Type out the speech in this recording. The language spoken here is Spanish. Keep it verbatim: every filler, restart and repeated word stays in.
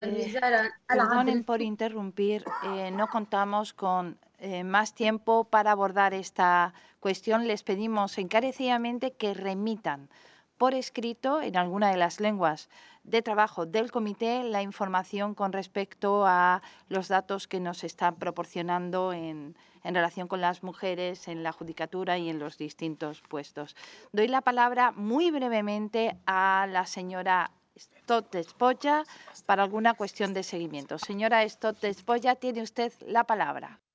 Eh, الوزارة العدل Perdonen por في interrumpir, eh, no contamos con eh, más tiempo para abordar esta cuestión. Les pedimos encarecidamente que remitan por escrito en alguna de las lenguas de trabajo del comité la información con respecto a los datos que nos están proporcionando en, en relación con las mujeres en la judicatura y en los distintos puestos. Doy la palabra muy brevemente a la señora Stott Despoja para alguna cuestión de seguimiento. Señora Stott Despoja, tiene usted la palabra.